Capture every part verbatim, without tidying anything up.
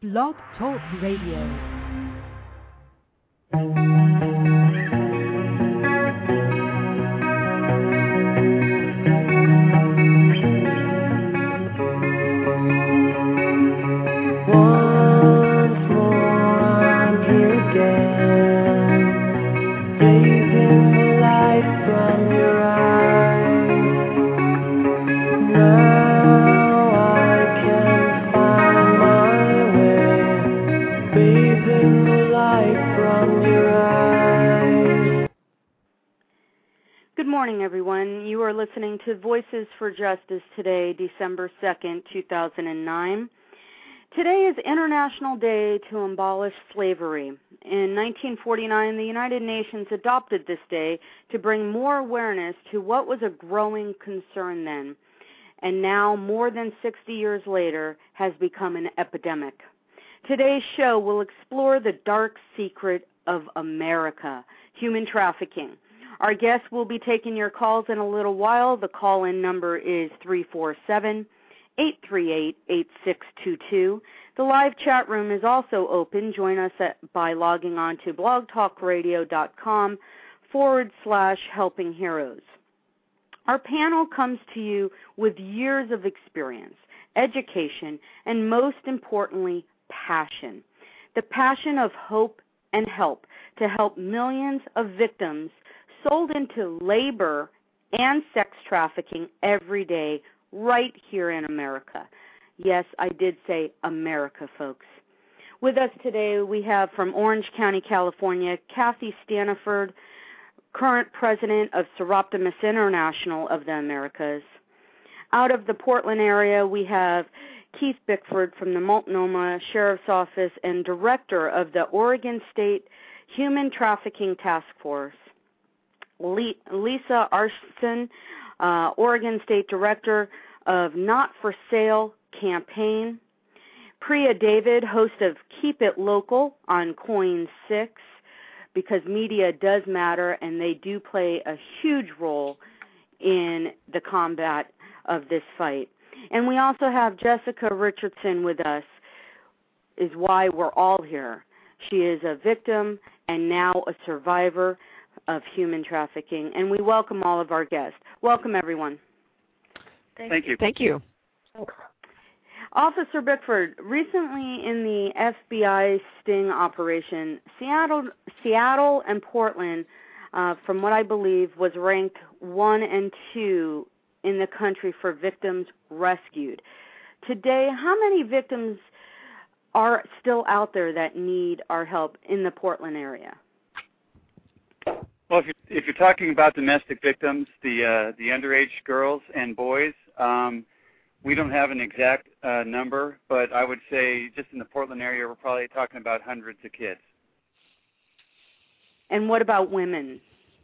Blog Talk Radio. Good morning, everyone. You are listening to Voices for Justice today, December second, two thousand nine. Today is International Day to Abolish Slavery. In nineteen forty-nine, the United Nations adopted this day to bring more awareness to what was a growing concern then, and now, more than sixty years later, has become an epidemic. Today's show will explore the dark secret of America, human trafficking. Our guests will be taking your calls in a little while. The call-in number is three four seven, eight three eight, eight six two two. The live chat room is also open. Join us at, by logging on to blogtalkradio.com forward slash helping heroes. Our panel comes to you with years of experience, education, and most importantly, passion. The passion of hope and help to help millions of victims sold into labor and sex trafficking every day right here in America. Yes, I did say America, folks. With us today, we have from Orange County, California, Kathy Staniford, current president of Soroptimist International of the Americas. Out of the Portland area, we have Keith Bickford from the Multnomah Sheriff's Office and director of the Oregon State Human Trafficking Task Force. Lisa Arston, uh, Oregon State Director of Not for Sale Campaign. Priya David, host of Keep It Local on Coin six, because media does matter and they do play a huge role in the combat of this fight. And we also have Jessica Richardson with us, is why we're all here. She is a victim and now a survivor of human trafficking, and we welcome all of our guests. Welcome, everyone. Thank, Thank you. Thank you. Officer Bickford, recently in the F B I sting operation, Seattle, Seattle and Portland, uh, from what I believe, was ranked one and two in the country for victims rescued. Today, how many victims are still out there that need our help in the Portland area? Well, if you're, if you're talking about domestic victims, the uh, the underage girls and boys, um, we don't have an exact uh, number, but I would say just in the Portland area, we're probably talking about hundreds of kids. And what about women?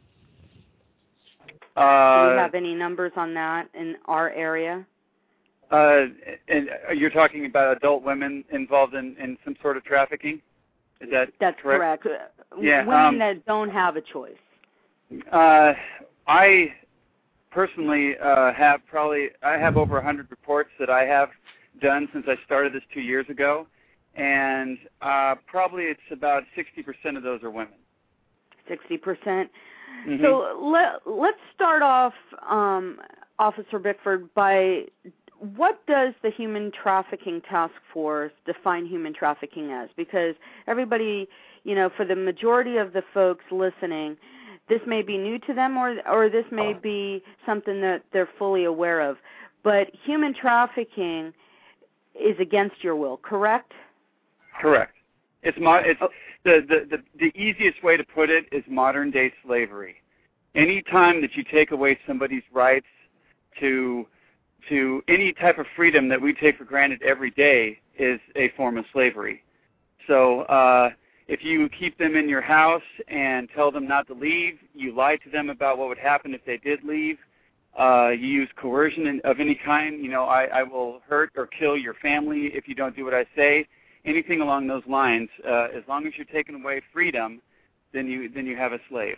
Uh, Do we have any numbers on that in our area? Uh, and you're talking about adult women involved in, in some sort of trafficking? Is that That's correct? correct. Yeah, women um, that don't have a choice. Uh, I personally uh, have probably, I have over one hundred reports that I have done since I started this two years ago, and uh, probably it's about sixty percent of those are women. sixty percent. Mm-hmm. So let, let's start off, um, Officer Bickford, by what does the Human Trafficking Task Force define human trafficking as? Because everybody, you know, for the majority of the folks listening, this may be new to them, or or this may be something that they're fully aware of. But human trafficking is against your will, correct? Correct. It's mo- it's oh. the, the, the, the easiest way to put it is modern-day slavery. Any time that you take away somebody's rights to to any type of freedom that we take for granted every day is a form of slavery. So uh, if you keep them in your house and tell them not to leave, you lie to them about what would happen if they did leave, uh, you use coercion in, of any kind, you know, I, I will hurt or kill your family if you don't do what I say, anything along those lines, uh, as long as you're taking away freedom, then you then you have a slave.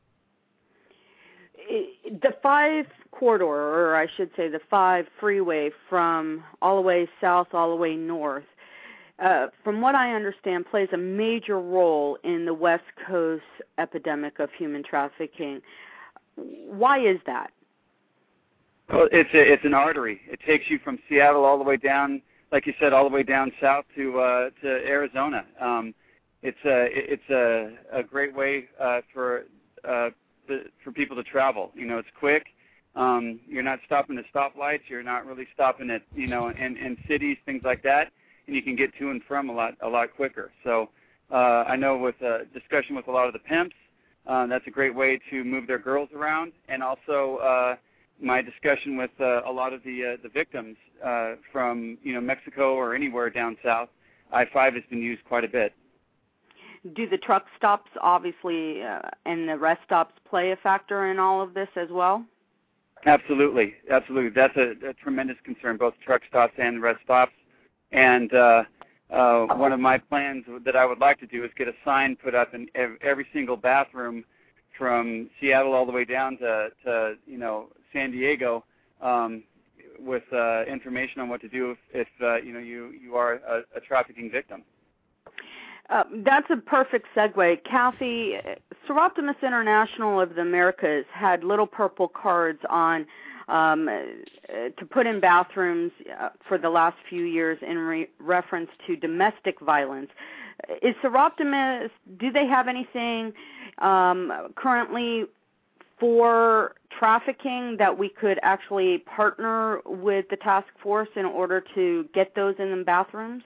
The five corridor, or I should say the five freeway from all the way south all the way north, uh, from what I understand, plays a major role in the West Coast epidemic of human trafficking. Why is that? Well, it's a, it's an artery. It takes you from Seattle all the way down, like you said, all the way down south to uh, to Arizona. Um, it's a it's a, a great way uh, for uh, the, for people to travel. You know, it's quick. Um, you're not stopping at stoplights. You're not really stopping at you know in, in cities, things like that, and you can get to and from a lot a lot quicker. So uh, I know with a discussion with a lot of the pimps, uh, that's a great way to move their girls around, and also uh, my discussion with uh, a lot of the uh, the victims uh, from you know Mexico or anywhere down south. I five has been used quite a bit. Do the truck stops, obviously, uh, and the rest stops play a factor in all of this as well? Absolutely, absolutely. That's a, a tremendous concern, both truck stops and the rest stops. And uh, uh, one of my plans that I would like to do is get a sign put up in every single bathroom from Seattle all the way down to, to you know, San Diego, um, with uh, information on what to do if, if uh, you know you you are a, a trafficking victim. Uh, that's a perfect segue. Kathy, Soroptimist International of the Americas had little purple cards on um, to put in bathrooms uh, for the last few years in re- reference to domestic violence. Is Soroptimist, do they have anything um, currently for trafficking that we could actually partner with the task force in order to get those in the bathrooms?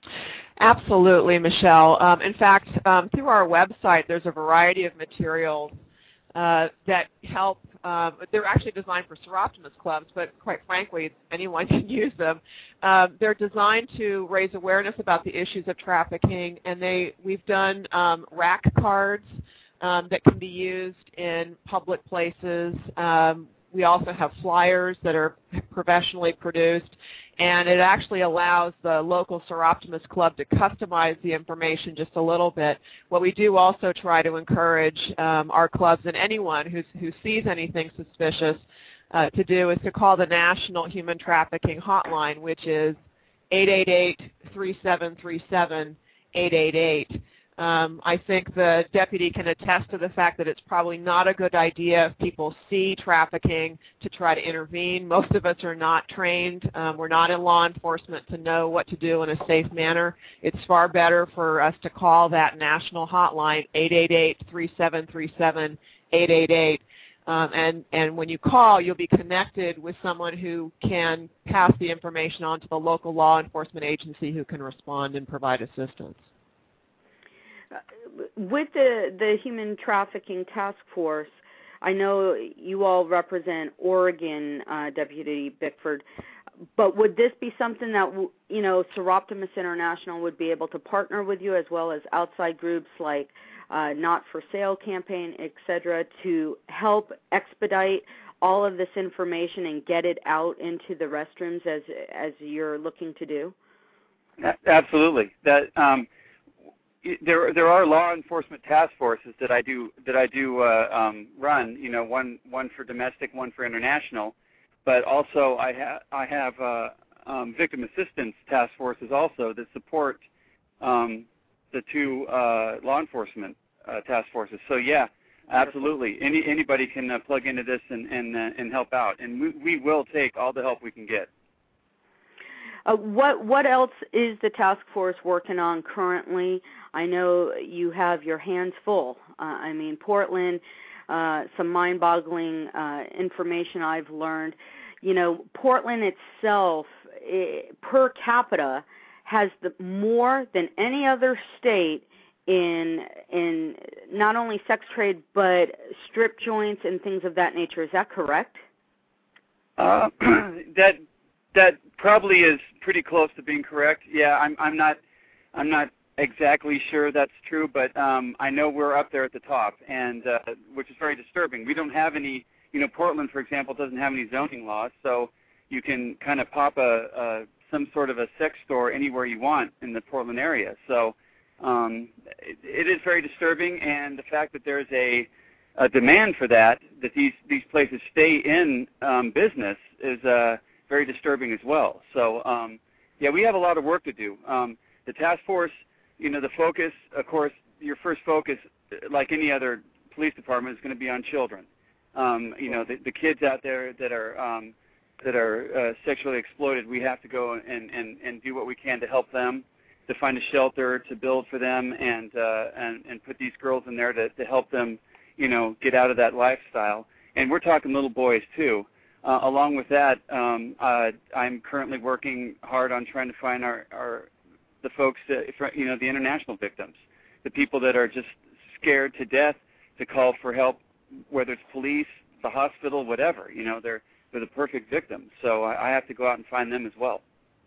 Absolutely, Michelle. Um, in fact, um, through our website, there's a variety of materials uh, that help. Uh, they're actually designed for Soroptimist clubs, but quite frankly, anyone can use them. Uh, they're designed to raise awareness about the issues of trafficking, and they we've done um, rack cards um, that can be used in public places. Um, we also have flyers that are professionally produced, and it actually allows the local Soroptimist club to customize the information just a little bit. What we do also try to encourage um, our clubs and anyone who's, who sees anything suspicious uh, to do is to call the National Human Trafficking Hotline, which is eight eight eight, three seven three seven, eight eight eight. Um, I think the deputy can attest to the fact that it's probably not a good idea if people see trafficking to try to intervene. Most of us are not trained. Um, we're not in law enforcement to know what to do in a safe manner. It's far better for us to call that national hotline, eight eight eight, three seven three seven, eight eight eight. Um, and, and when you call, you'll be connected with someone who can pass the information on to the local law enforcement agency who can respond and provide assistance. With the, the Human Trafficking Task Force, I know you all represent Oregon, uh, Deputy Bickford, but would this be something that, you know, Soroptimist International would be able to partner with you as well as outside groups like uh, Not for Sale campaign, et cetera, to help expedite all of this information and get it out into the restrooms as as you're looking to do? Absolutely. That um, There, there are law enforcement task forces that I do that I do uh, um, run. You know, one one for domestic, one for international. But also, I have I have uh, um, victim assistance task forces also that support um, the two uh, law enforcement uh, task forces. So yeah, absolutely. Any anybody can uh, plug into this and and uh, and help out, and we we will take all the help we can get. Uh, what what else is the task force working on currently? I know you have your hands full. Uh, I mean, Portland, uh, some mind-boggling uh, information I've learned. You know, Portland itself, it, per capita, has the, more than any other state in in not only sex trade but strip joints and things of that nature. Is that correct? Uh, that. That probably is pretty close to being correct. Yeah, I'm, I'm not, I'm not exactly sure that's true, but um, I know we're up there at the top, and uh, which is very disturbing. We don't have any, you know, Portland, for example, doesn't have any zoning laws, so you can kind of pop a, a some sort of a sex store anywhere you want in the Portland area. So um, it, it is very disturbing, and the fact that there's a, a demand for that, that these these places stay in um, business, is uh, very disturbing as well. So, um, yeah, we have a lot of work to do. Um, The task force, you know, the focus, of course, your first focus, like any other police department, is going to be on children. Um, you know, the, the kids out there that are um, that are uh, sexually exploited, we have to go and, and, and do what we can to help them, to find a shelter, to build for them, and uh, and, and put these girls in there to, to help them, you know, get out of that lifestyle. And we're talking little boys, too. Uh, along with that, um, uh, I'm currently working hard on trying to find our, our the folks, that, you know, the international victims, the people that are just scared to death to call for help, whether it's police, the hospital, whatever. You know, they're they're the perfect victims. So I, I have to go out and find them as well.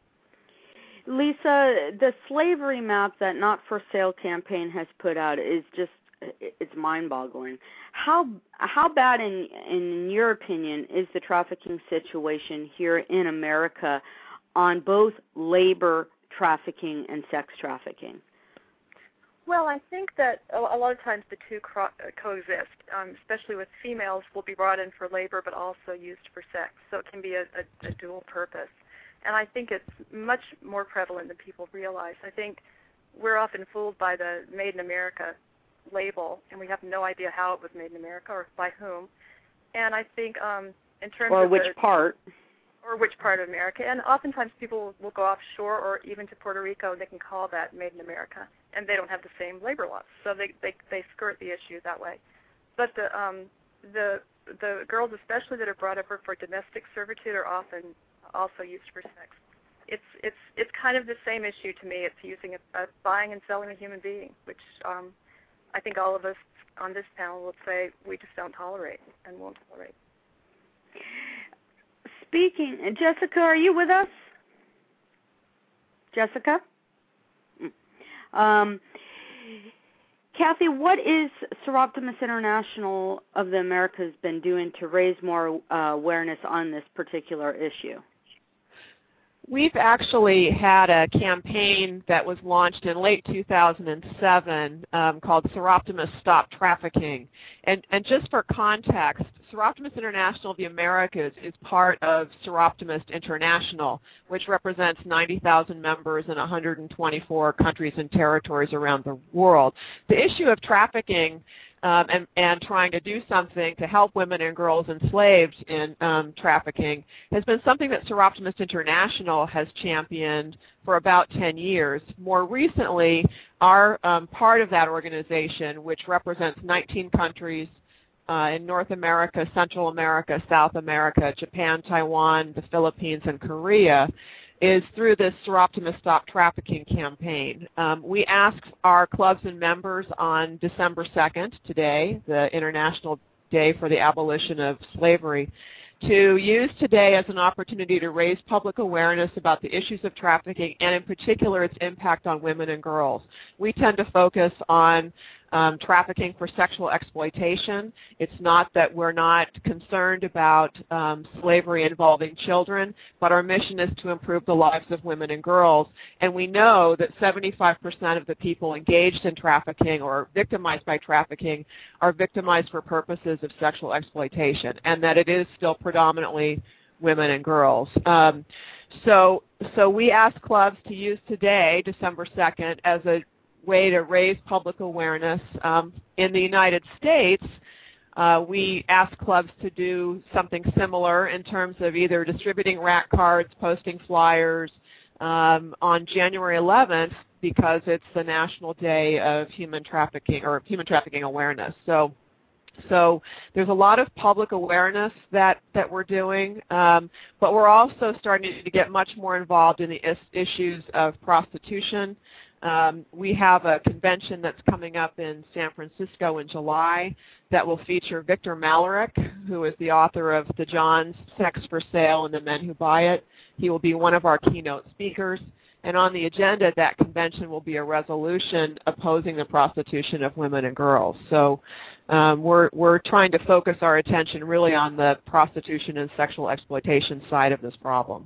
Lisa, the slavery map that Not for Sale campaign has put out is just, it's mind-boggling. How how bad, in in your opinion, is the trafficking situation here in America on both labor trafficking and sex trafficking? Well, I think that a lot of times the two co- coexist, um, especially with females will be brought in for labor but also used for sex. So it can be a, a, a dual purpose. And I think it's much more prevalent than people realize. I think we're often fooled by the Made in America label, and we have no idea how it was made in America or by whom. And I think um, in terms or of which the, part, or which part of America, and oftentimes people will go offshore or even to Puerto Rico, and they can call that Made in America, and they don't have the same labor laws, so they they, they skirt the issue that way. But the um, the the girls, especially that are brought over for domestic servitude, are often also used for sex. It's it's it's kind of the same issue to me. It's using a, a buying and selling a human being, which um, I think all of us on this panel will say we just don't tolerate and won't tolerate. Speaking, Jessica, are you with us? Jessica? Um, Kathy, what is Soroptimist International of the Americas been doing to raise more uh, awareness on this particular issue? We've actually had a campaign that was launched in late two thousand seven um, called Soroptimist Stop Trafficking. And, and just for context, Soroptimist International of the Americas is part of Soroptimist International, which represents ninety thousand members in one hundred twenty-four countries and territories around the world. The issue of trafficking Um, and, and trying to do something to help women and girls enslaved in um, trafficking has been something that Soroptimist International has championed for about ten years. More recently, our um, part of that organization, which represents nineteen countries uh, in North America, Central America, South America, Japan, Taiwan, the Philippines, and Korea, is through this Soroptimist Stop Trafficking campaign. Um, we asked our clubs and members on December second, today, the International Day for the Abolition of Slavery, to use today as an opportunity to raise public awareness about the issues of trafficking and in particular its impact on women and girls. We tend to focus on um, trafficking for sexual exploitation. It's not that we're not concerned about um, slavery involving children, but our mission is to improve the lives of women and girls. And we know that seventy-five percent of the people engaged in trafficking or victimized by trafficking are victimized for purposes of sexual exploitation, and that it is still predominantly women and girls. Um, so, so we ask clubs to use today, December second, as a way to raise public awareness. Um, in the United States, uh, we ask clubs to do something similar in terms of either distributing rack cards, posting flyers um, on January eleventh, because it's the National Day of Human Trafficking or Human Trafficking Awareness. So. So there's a lot of public awareness that, that we're doing, um, but we're also starting to get much more involved in the is- issues of prostitution. Um, we have a convention that's coming up in San Francisco in July that will feature Victor Malarick, who is the author of The Johns, Sex for Sale and the Men Who Buy It. He will be one of our keynote speakers. And on the agenda at that convention will be a resolution opposing the prostitution of women and girls. So um, we're, we're trying to focus our attention really on the prostitution and sexual exploitation side of this problem.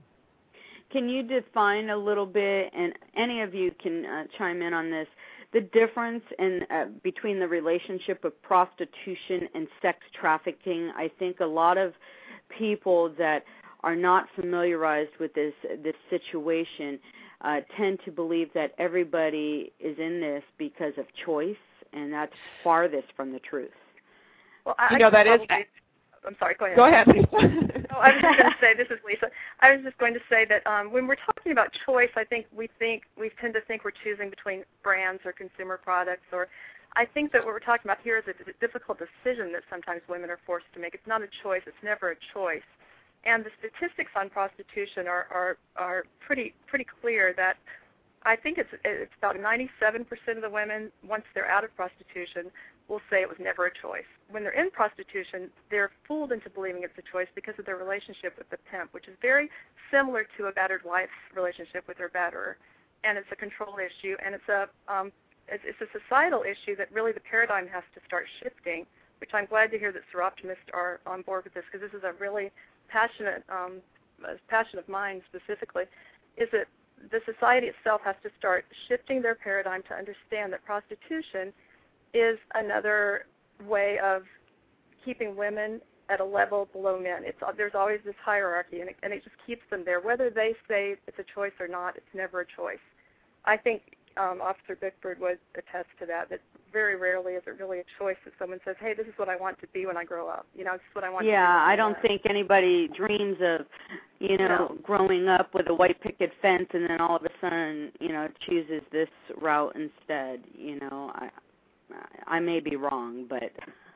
Can you define a little bit, and any of you can uh, chime in on this, the difference in uh, between the relationship of prostitution and sex trafficking? I think a lot of people that are not familiarized with this this situation uh, tend to believe that everybody is in this because of choice, and that's farthest from the truth. Well, I, you know, that probably, is... I'm sorry, go ahead. Go ahead. no, I was just going to say, this is Lisa. I was just going to say that um, when we're talking about choice, I think we think we tend to think we're choosing between brands or consumer products, or I think that what we're talking about here is a d- difficult decision that sometimes women are forced to make. It's not a choice. It's never a choice. And the statistics on prostitution are, are, are pretty pretty clear that I think it's it's about ninety-seven percent of the women, once they're out of prostitution, will say it was never a choice. When they're in prostitution, they're fooled into believing it's a choice because of their relationship with the pimp, which is very similar to a battered wife's relationship with her batterer. And it's a control issue, and it's a um, it's, it's a societal issue that really the paradigm has to start shifting, which I'm glad to hear that Soroptimists are on board with this, because this is a really passionate um, passion of mine specifically, is that the society itself has to start shifting their paradigm to understand that prostitution is another way of keeping women at a level below men. It's, there's always this hierarchy, and it, and it just keeps them there. Whether they say it's a choice or not, it's never a choice. I think um, Officer Bickford would attest to that, that very rarely is it really a choice that someone says, hey, this is what I want to be when I grow up. You know, this is what I want yeah, to be. Yeah, I don't think anybody dreams of, you know, no. growing up with a white picket fence and then all of a sudden, you know, chooses this route instead. You know, I I may be wrong, but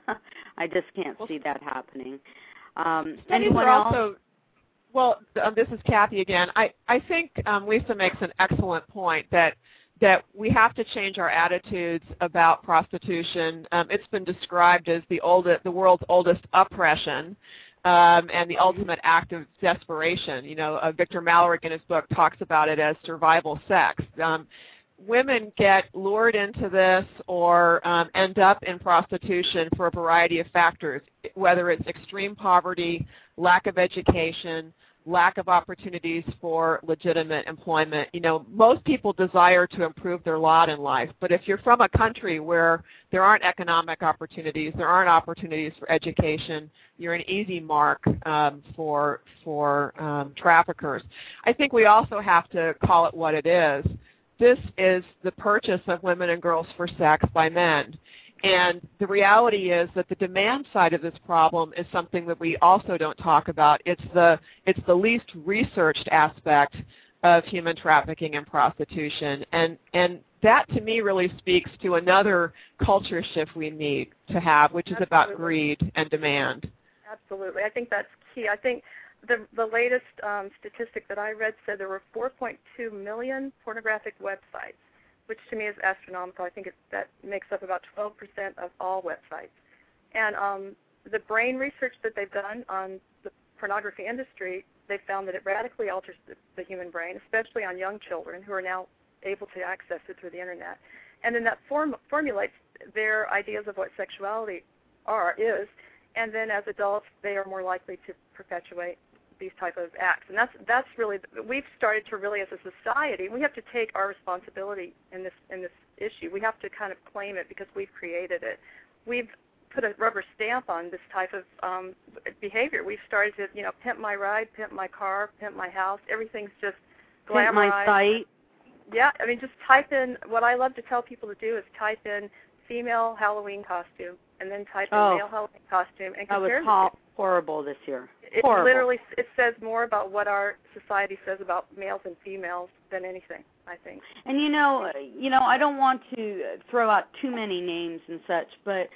I just can't see that happening. Um, anyone are else? Also, well, um, this is Kathy again. I, I think um, Lisa makes an excellent point that that we have to change our attitudes about prostitution. Um, it's been described as the oldest, the world's oldest oppression, um, and the ultimate act of desperation. You know, uh, Victor Mallory in his book talks about it as survival sex. Um, women get lured into this or um, end up in prostitution for a variety of factors, whether it's extreme poverty, lack of education, lack of opportunities for legitimate employment. You know, most people desire to improve their lot in life, but if you're from a country where there aren't economic opportunities, there aren't opportunities for education, you're an easy mark um, for for um, traffickers. I think we also have to call it what it is. This is the purchase of women and girls for sex by men. And the reality is that the demand side of this problem is something that we also don't talk about. It's the it's the least researched aspect of human trafficking and prostitution. And and that to me really speaks to another culture shift we need to have, which is about greed and demand. Absolutely. I think that's key. I think the the latest um, statistic that I read said there were four point two million pornographic websites, which to me is astronomical. I think it, that makes up about twelve percent of all websites. And um, the brain research that they've done on the pornography industry, they found that it radically alters the, the human brain, especially on young children who are now able to access it through the Internet. And then that form, formulates their ideas of what sexuality are is, and then as adults, they are more likely to perpetuate these type of acts. And that's that's really, we've started to really, as a society, we have to take our responsibility in this in this issue. We have to kind of claim it because we've created it. We've put a rubber stamp on this type of um, behavior. We've started to, you know, pimp my ride, pimp my car, pimp my house. Everything's just glamorized. Pimp my site. Yeah, I mean, just type in, what I love to tell people to do is type in female Halloween costume and then type in oh, male Halloween costume and compare. That was ho- horrible this year. It horrible. literally, it says more about what our society says about males and females than anything, I think. And you know, you know, I don't want to throw out too many names and such, but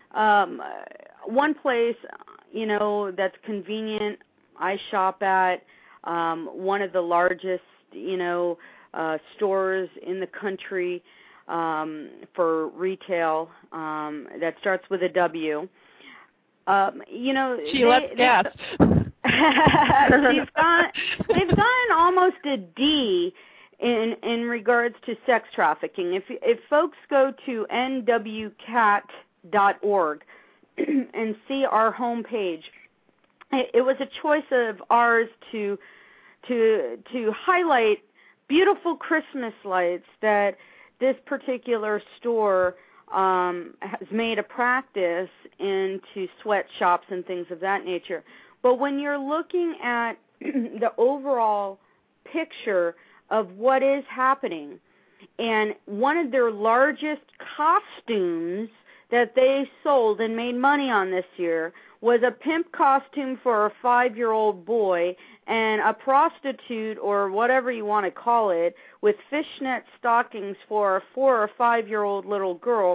um, one place, you know, that's convenient, I shop at, um, one of the largest, you know, uh, stores in the country um, for retail um, that starts with a W. Um, you know, She they, let's guess. they've gone, they've gone almost a D in in regards to sex trafficking. If if folks go to N W cat dot org and see our homepage, it, it was a choice of ours to to to highlight beautiful Christmas lights that this particular store um, has made a practice into sweatshops and things of that nature. But when you're looking at the overall picture of what is happening. And one of their largest costumes that they sold and made money on this year was a pimp costume for a five-year-old boy and a prostitute, or whatever you want to call it, with fishnet stockings for a four- or five-year-old little girl.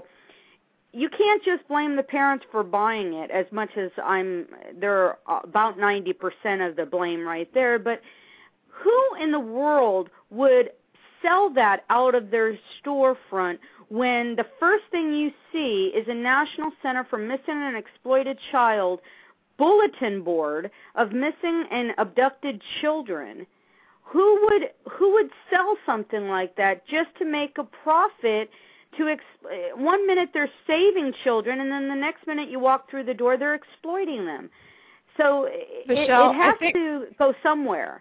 You can't just blame the parents for buying it, as much as I'm, they're about ninety percent of the blame right there, but who in the world would sell that out of their storefront when the first thing you see is a National Center for Missing and Exploited Child bulletin board of missing and abducted children? Who would who would sell something like that just to make a profit? To exp- one minute they're saving children, and then the next minute you walk through the door, they're exploiting them. So Michelle, it, it has I think, to go somewhere.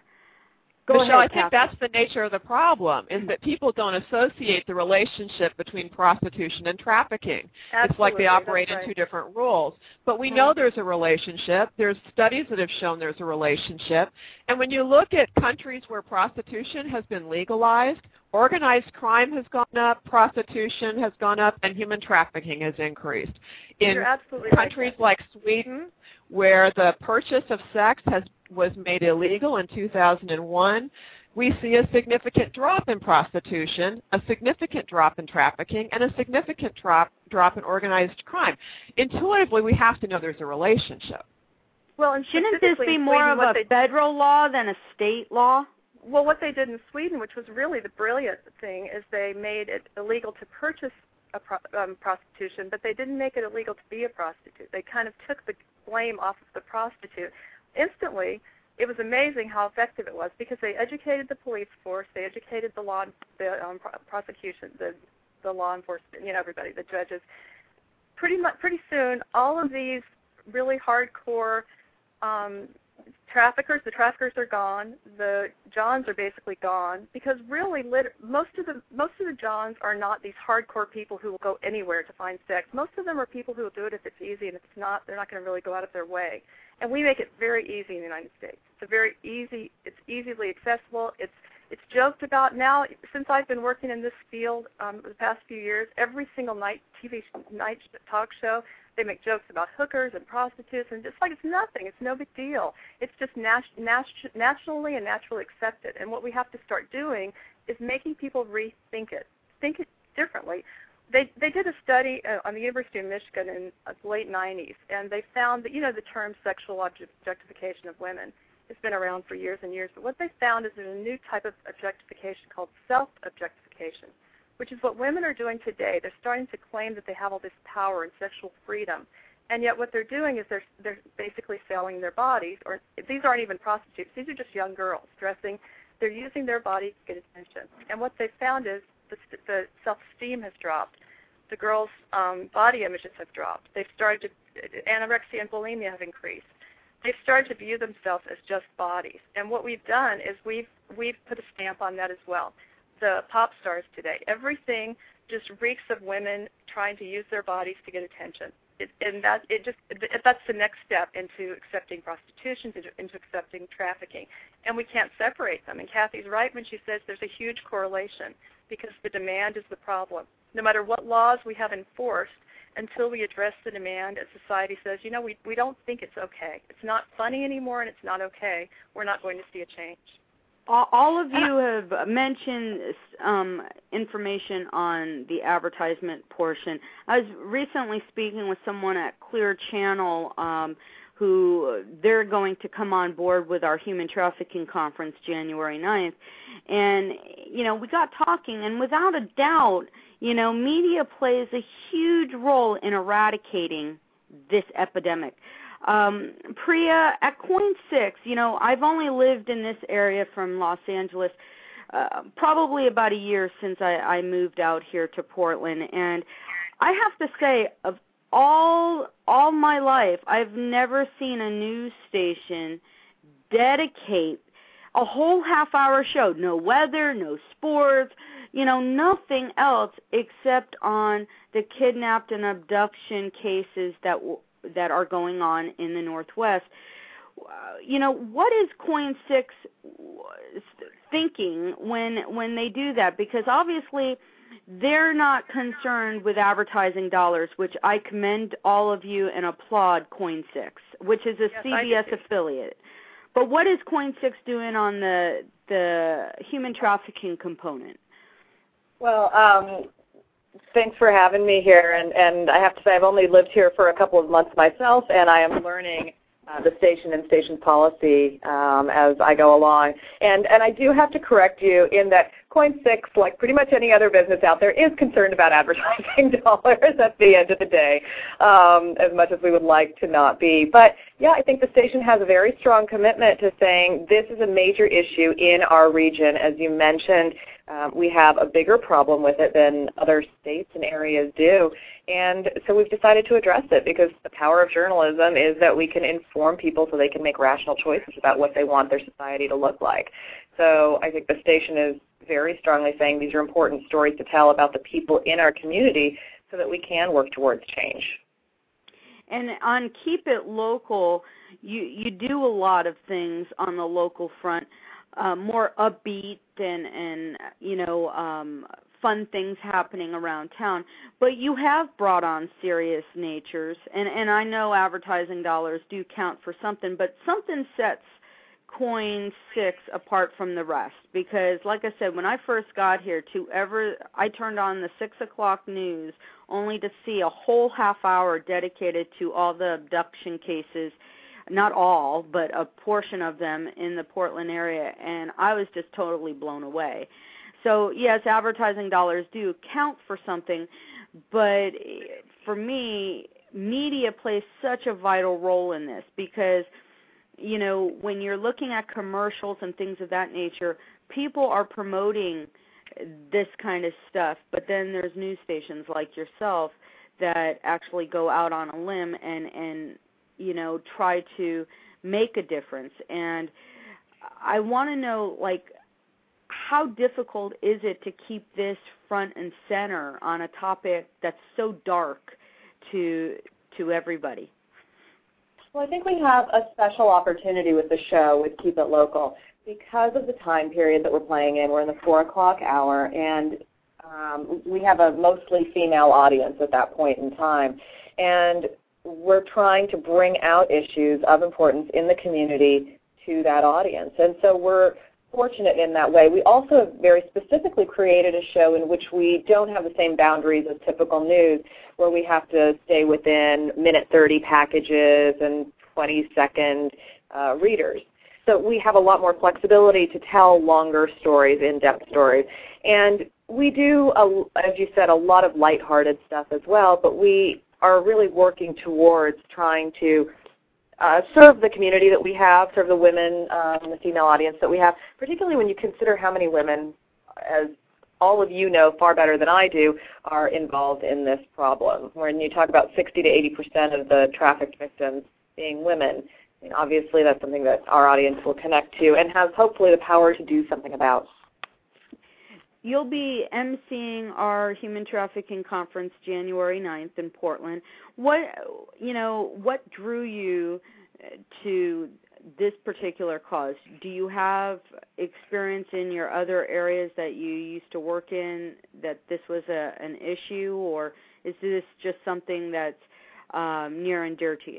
Go Michelle, ahead, I think that's the nature of the problem, is that people don't associate the relationship between prostitution and trafficking. Absolutely, it's like they operate right. in two different roles. But we Mm-hmm. know there's a relationship. There's studies that have shown there's a relationship. And when you look at countries where prostitution has been legalized, organized crime has gone up, prostitution has gone up, and human trafficking has increased. In You're absolutely countries right. like Sweden, where the purchase of sex has was made illegal in two thousand one, we see a significant drop in prostitution, a significant drop in trafficking, and a significant drop drop in organized crime. Intuitively, we have to know there's a relationship. Well, and shouldn't this be more Sweden, of what a they, federal law than a state law? Well, what they did in Sweden, which was really the brilliant thing, is they made it illegal to purchase a pro, um, prostitution, but they didn't make it illegal to be a prostitute. They kind of took the blame off of the prostitute. Instantly, it was amazing how effective it was, because they educated the police force, they educated the law, the um, pro- prosecution, the the law enforcement, you know, everybody, the judges. Pretty much, pretty soon, all of these really hardcore um, traffickers, the traffickers are gone. The Johns are basically gone, because really, lit- most of the most of the Johns are not these hardcore people who will go anywhere to find sex. Most of them are people who will do it if it's easy, and if it's not, they're not going to really go out of their way. And we make it very easy in the United States. It's a very easy. It's easily accessible. It's it's joked about now. Since I've been working in this field um, the past few years, every single night T V night talk show, they make jokes about hookers and prostitutes, and just like it's nothing. It's no big deal. It's just nat- nat- nationally and naturally accepted. And what we have to start doing is making people rethink it, think it differently. They they did a study uh, on the University of Michigan in uh, the late nineties, and they found that, you know, the term sexual objectification of women has been around for years and years, but what they found is there's a new type of objectification called self-objectification, which is what women are doing today. They're starting to claim that they have all this power and sexual freedom, and yet what they're doing is they're they're basically selling their bodies, or these aren't even prostitutes. These are just young girls dressing. They're using their body to get attention, and what they found is the, the self-esteem has dropped. The girls' um, body images have dropped. They've started to, anorexia and bulimia have increased. They've started to view themselves as just bodies. And what we've done is we've we've put a stamp on that as well. The pop stars today, everything just reeks of women trying to use their bodies to get attention. It, and that it just it, that's the next step into accepting prostitution, into, into accepting trafficking. And we can't separate them. And Kathy's right when she says there's a huge correlation, because the demand is the problem. No matter what laws we have enforced, until we address the demand and society says, you know, we, we don't think it's okay. It's not funny anymore and it's not okay, we're not going to see a change. All of you have mentioned um, information on the advertisement portion. I was recently speaking with someone at Clear Channel um, who they're going to come on board with our human trafficking conference January ninth. And, you know, we got talking, and without a doubt, you know, media plays a huge role in eradicating this epidemic. Um, Priya, at Coin Six, you know, I've only lived in this area from Los Angeles uh, probably about a year since I, I moved out here to Portland, and I have to say, of all all my life, I've never seen a news station dedicate a whole half-hour show, no weather, no sports, you know, nothing else except on the kidnapped and abduction cases that w- that are going on in the Northwest. you know, what is Coin six thinking when when they do that? Because obviously they're not concerned with advertising dollars, which I commend all of you and applaud Coin six, which is a yes, C B S affiliate. But what is Coin six doing on the the human trafficking component? Well, um, thanks for having me here, and, and I have to say I've only lived here for a couple of months myself, and I am learning uh, the station and station policy um, as I go along. And, and I do have to correct you in that Coin six, like pretty much any other business out there, is concerned about advertising dollars at the end of the day, um, as much as we would like to not be. But, yeah, I think the station has a very strong commitment to saying this is a major issue in our region. As you mentioned, Um, we have a bigger problem with it than other states and areas do. And so we've decided to address it because the power of journalism is that we can inform people so they can make rational choices about what they want their society to look like. So I think the station is very strongly saying these are important stories to tell about the people in our community so that we can work towards change. And on Keep It Local, you, you do a lot of things on the local front. Uh, more upbeat and, and you know, um, fun things happening around town. But you have brought on serious natures, and, and I know advertising dollars do count for something, but something sets Coin six apart from the rest. Because, like I said, when I first got here, to ever, I turned on the six o'clock news only to see a whole half hour dedicated to all the abduction cases, not all, but a portion of them in the Portland area, and I was just totally blown away. So, yes, advertising dollars do count for something, but for me, media plays such a vital role in this because, you know, when you're looking at commercials and things of that nature, people are promoting this kind of stuff, but then there's news stations like yourself that actually go out on a limb and, and you know, try to make a difference. And I want to know, like, how difficult is it to keep this front and center on a topic that's so dark to to everybody? Well, I think we have a special opportunity with the show, with Keep It Local, because of the time period that we're playing in. We're in the four o'clock hour, and um, we have a mostly female audience at that point in time. And we're trying to bring out issues of importance in the community to that audience. And so we're fortunate in that way. We also very specifically created a show in which we don't have the same boundaries as typical news, where we have to stay within minute thirty packages and twenty second uh, readers. So we have a lot more flexibility to tell longer stories, in-depth stories. And we do, a, as you said, a lot of lighthearted stuff as well, but we are really working towards trying to uh, serve the community that we have, serve the women, um, the female audience that we have, particularly when you consider how many women, as all of you know far better than I do, are involved in this problem. When you talk about sixty to eighty percent of the trafficked victims being women, I mean, obviously that's something that our audience will connect to and has hopefully the power to do something about. You'll be emceeing our human trafficking conference January ninth in Portland. What, you know, what drew you to this particular cause? Do you have experience in your other areas that you used to work in that this was a, an issue, or is this just something that's um, near and dear to you?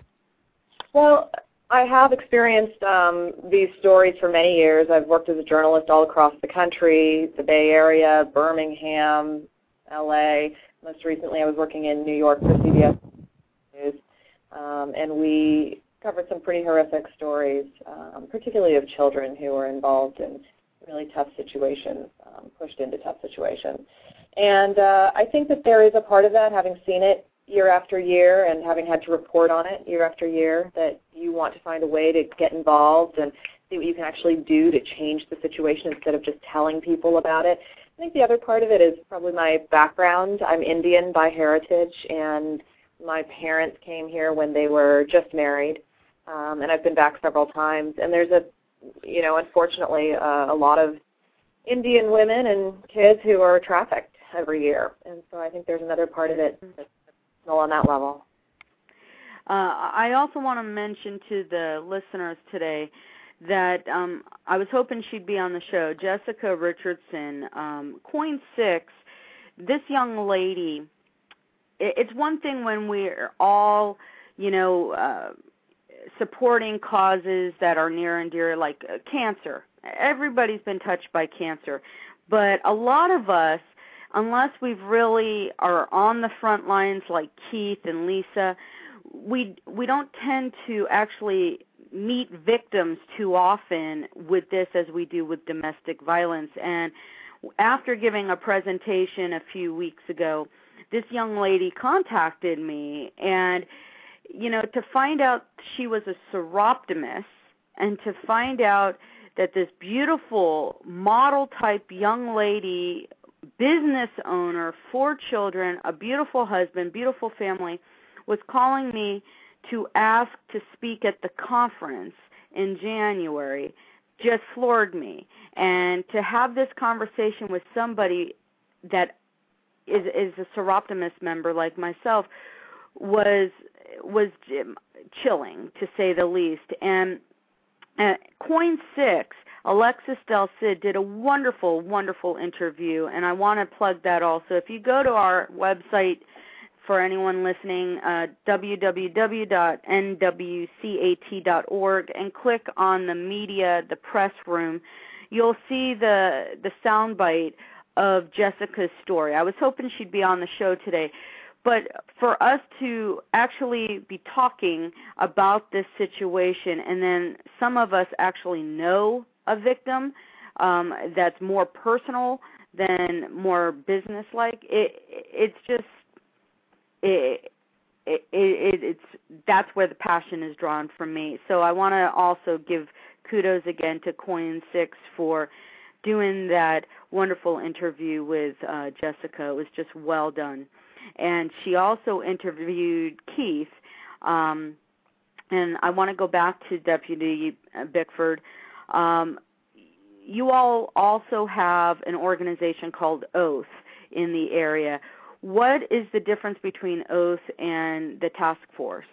Well, I have experienced um, these stories for many years. I've worked as a journalist all across the country, the Bay Area, Birmingham, L A. Most recently I was working in New York for C B S News, um, and we covered some pretty horrific stories, um, particularly of children who were involved in really tough situations, um, pushed into tough situations. And uh, I think that there is a part of that, having seen it year after year and having had to report on it year after year, that you want to find a way to get involved and see what you can actually do to change the situation instead of just telling people about it. I think the other part of it is probably my background. I'm Indian by heritage, and my parents came here when they were just married, um, and I've been back several times. And there's a, you know, unfortunately, uh, a lot of Indian women and kids who are trafficked every year. And so I think there's another part of it that's on that level. Uh, I also want to mention to the listeners today that um, I was hoping she'd be on the show, Jessica Richardson. Um, Coin six, this young lady, it's one thing when we're all, you know, uh, supporting causes that are near and dear, like uh, cancer. Everybody's been touched by cancer. But a lot of us, unless we've really are on the front lines like Keith and Lisa, we we don't tend to actually meet victims too often with this as we do with domestic violence. And after giving a presentation a few weeks ago, this young lady contacted me, and, you know, to find out she was a seroptimist and to find out that this beautiful model-type young lady, business owner, four children, a beautiful husband, beautiful family, was calling me to ask to speak at the conference in January just floored me. And to have this conversation with somebody that is, is a Seroptimist member like myself was was chilling, to say the least. And uh, Coin six, Alexis Del Cid, did a wonderful, wonderful interview, and I want to plug that also. If you go to our website, for anyone listening, uh, w w w dot n w cat dot org, and click on the media, the press room, you'll see the the soundbite of Jessica's story. I was hoping she'd be on the show today, but for us to actually be talking about this situation, and then some of us actually know a victim um, that's more personal than more business-like, it, it's just It, it, it, it's that's where the passion is drawn from me. So I want to also give kudos again to Coin six for doing that wonderful interview with uh, Jessica. It was just well done. And she also interviewed Keith. Um, and I want to go back to Deputy Bickford. Um, you all also have an organization called Oath in the area. What is the difference between Oath and the task force?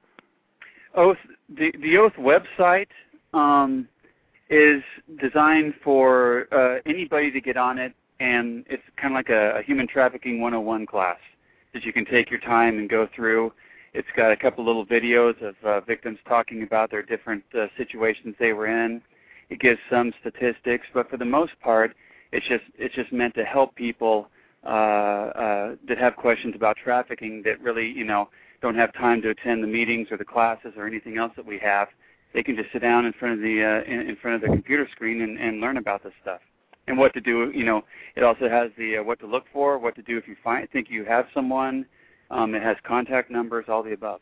Oath, the, the Oath website um, is designed for uh, anybody to get on it, and it's kind of like a, a human trafficking one oh one class that you can take your time and go through. It's got a couple little videos of uh, victims talking about their different uh, situations they were in. It gives some statistics, but for the most part, it's just it's just meant to help people Uh, uh, that have questions about trafficking that really, you know, don't have time to attend the meetings or the classes or anything else that we have. They can just sit down in front of the uh, in, in front of the computer screen and, and learn about this stuff and what to do. You know, it also has the uh, what to look for, what to do if you find think you have someone. Um, it has contact numbers, all the above.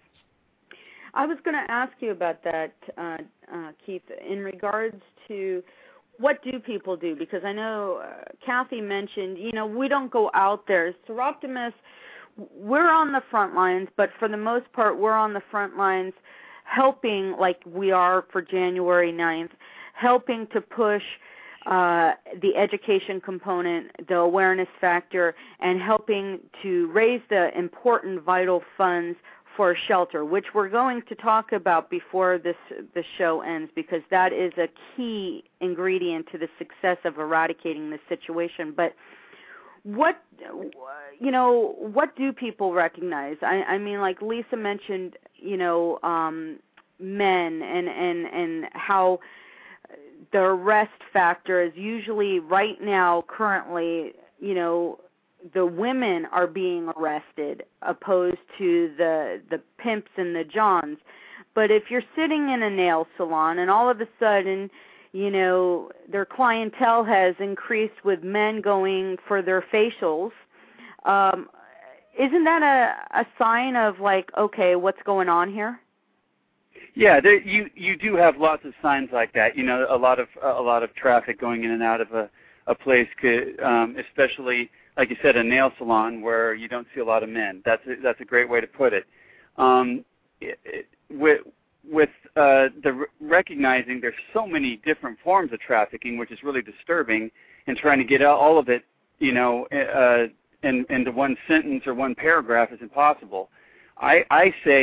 I was going to ask you about that, uh, uh, Keith, in regards to what do people do? Because I know uh, Kathy mentioned, you know, we don't go out there. Seroptimists, we're on the front lines, but for the most part, we're on the front lines helping, like we are for January ninth, helping to push uh, the education component, the awareness factor, and helping to raise the important vital funds for a shelter, which we're going to talk about before this the show ends, because that is a key ingredient to the success of eradicating this situation. But what, you know, what do people recognize? I, I mean, like Lisa mentioned, you know, um, men and, and, and how the arrest factor is usually right now, currently, you know, the women are being arrested opposed to the the pimps and the johns. But if you're sitting in a nail salon and all of a sudden, you know, their clientele has increased with men going for their facials, um, isn't that a, a sign of like, okay, what's going on here? Yeah, there, you you do have lots of signs like that. You know, a lot of a lot of traffic going in and out of a a place could, um, especially, like you said, a nail salon where you don't see a lot of men. That's a, that's a great way to put it. Um, it, it with with uh, the r- recognizing there's so many different forms of trafficking, which is really disturbing, and trying to get all of it, you know, uh, in, into one sentence or one paragraph is impossible. I, I say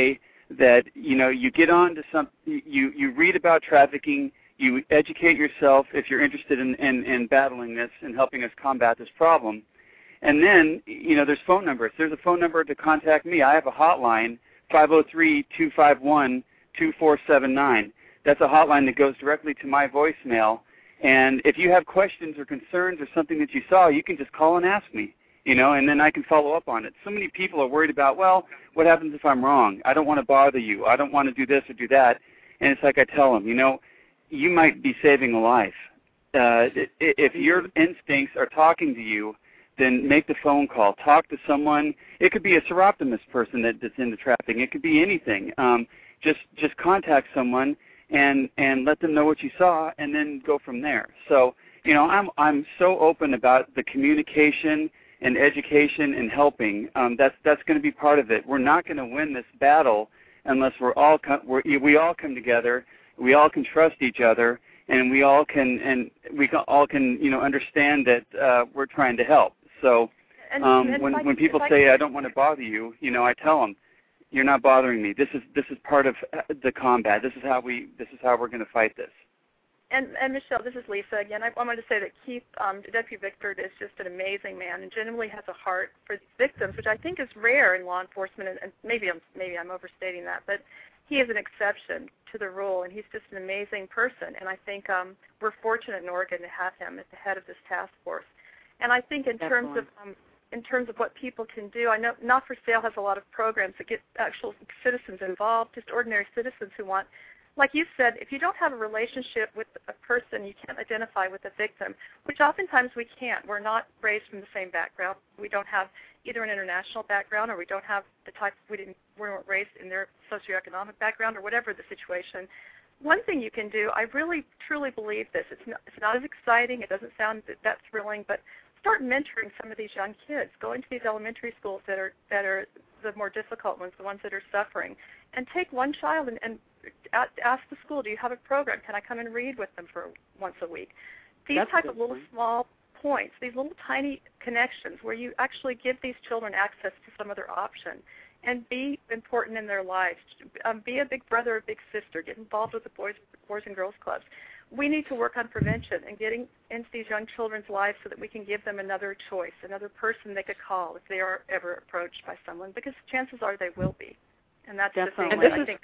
that, you know, you get on to some, you, you read about trafficking, you educate yourself if you're interested in, in, in battling this and helping us combat this problem. And then, you know, there's phone numbers. There's a phone number to contact me. I have a hotline, five oh three, two five one, two four seven nine. That's a hotline that goes directly to my voicemail. And if you have questions or concerns or something that you saw, you can just call and ask me, you know, and then I can follow up on it. So many people are worried about, well, what happens if I'm wrong? I don't want to bother you. I don't want to do this or do that. And it's like I tell them, you know, you might be saving a life. Uh, if your instincts are talking to you, then make the phone call. Talk to someone. It could be a seroptimist person that, that's into trafficking. It could be anything. Um, just just contact someone and and let them know what you saw, and then go from there. So, you know, I'm I'm so open about the communication and education and helping. Um, that's that's going to be part of it. We're not going to win this battle unless we're all com- we're, we all come together. We all can trust each other, and we all can and we can, all can you know understand that uh, we're trying to help. So and, um, and when I, when people I, say I don't want to bother you, you know, I tell them, you're not bothering me. This is this is part of the combat. This is how we this is how we're going to fight this. And, and Michelle, this is Lisa again. I, I wanted to say that Keith, um, Deputy Bickford, is just an amazing man and genuinely has a heart for victims, which I think is rare in law enforcement. And, and maybe I'm maybe I'm overstating that, but he is an exception to the rule, and he's just an amazing person. And I think um, we're fortunate in Oregon to have him at the head of this task force. And I think in Excellent. terms of um, in terms of what people can do, I know Not for Sale has a lot of programs that get actual citizens involved, just ordinary citizens who want, like you said, if you don't have a relationship with a person, you can't identify with the victim, which oftentimes we can't. We're not raised from the same background. We don't have either an international background, or we don't have the type, we didn't, we weren't raised in their socioeconomic background, or whatever the situation. One thing you can do, I really, truly believe this. It's not, it's not as exciting. It doesn't sound that, that thrilling, but start mentoring some of these young kids. Go into these elementary schools that are that are the more difficult ones, the ones that are suffering, and take one child and, and ask the school, do you have a program? Can I come and read with them for once a week? These That's type of little point. small points, these little tiny connections where you actually give these children access to some other option and be important in their lives. Um, be a big brother or big sister. Get involved with the boys, boys and girls clubs. We need to work on prevention and getting into these young children's lives so that we can give them another choice, another person they could call if they are ever approached by someone, because chances are they will be. And that's Definitely. the thing that I think.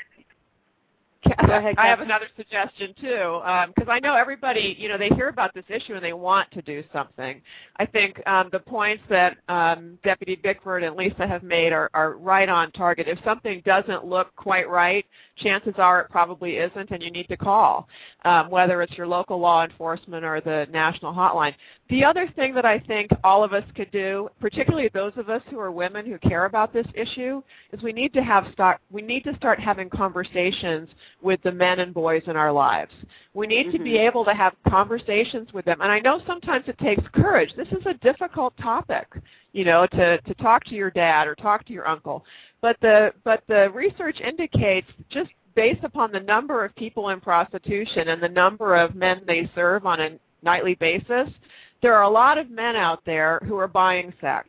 Go ahead, I have another suggestion, too, because um, I know everybody, you know, they hear about this issue and they want to do something. I think um, the points that um, Deputy Bickford and Lisa have made are, are right on target. If something doesn't look quite right, chances are it probably isn't, and you need to call, um, whether it's your local law enforcement or the national hotline. The other thing that I think all of us could do, particularly those of us who are women who care about this issue, is we need to have start, we need to start having conversations with the men and boys in our lives. We need mm-hmm. to be able to have conversations with them. And I know sometimes it takes courage. This is a difficult topic, you know, to, to talk to your dad or talk to your uncle. But the but the research indicates, just based upon the number of people in prostitution and the number of men they serve on a nightly basis, there are a lot of men out there who are buying sex.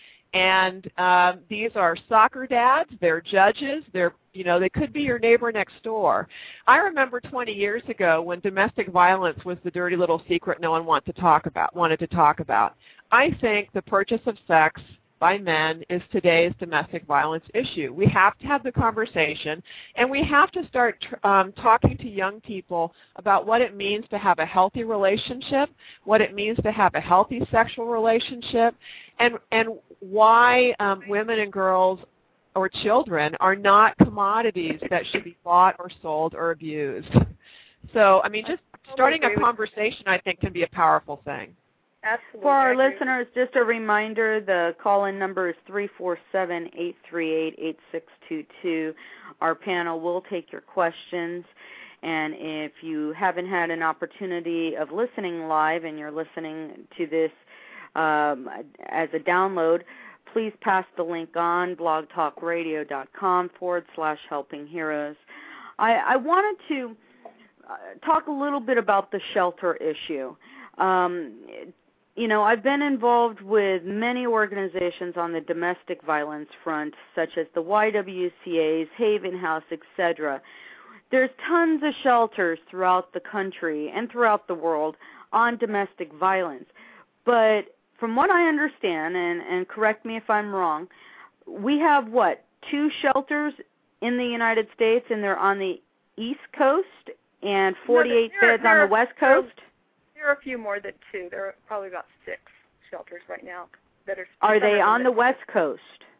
And um, these are soccer dads, they're judges, they're, you know, they could be your neighbor next door. I remember twenty years ago when domestic violence was the dirty little secret no one wanted to talk about, wanted to talk about. I think the purchase of sex by men is today's domestic violence issue. We have to have the conversation, and we have to start um, talking to young people about what it means to have a healthy relationship, what it means to have a healthy sexual relationship, and, and why um, women and girls or children are not commodities that should be bought or sold or abused. So, I mean, just starting a conversation, I think, can be a powerful thing. Absolutely. For our listeners, just a reminder, the call-in number is three four seven, eight three eight, eight six two two. Our panel will take your questions, and if you haven't had an opportunity of listening live and you're listening to this um, as a download, please pass the link on, blogtalkradio.com forward slash helping heroes. I, I wanted to uh, talk a little bit about the shelter issue. Um, you know, I've been involved with many organizations on the domestic violence front, such as the Y W C A's, Haven House, et cetera. There's tons of shelters throughout the country and throughout the world on domestic violence. But from what I understand, and, and correct me if I'm wrong, we have, what, two shelters in the United States, and they're on the East Coast, and forty-eight no, there, beds there on the West Coast? There are a few more than two. There are probably about six shelters right now that are. Are they on the West Coast?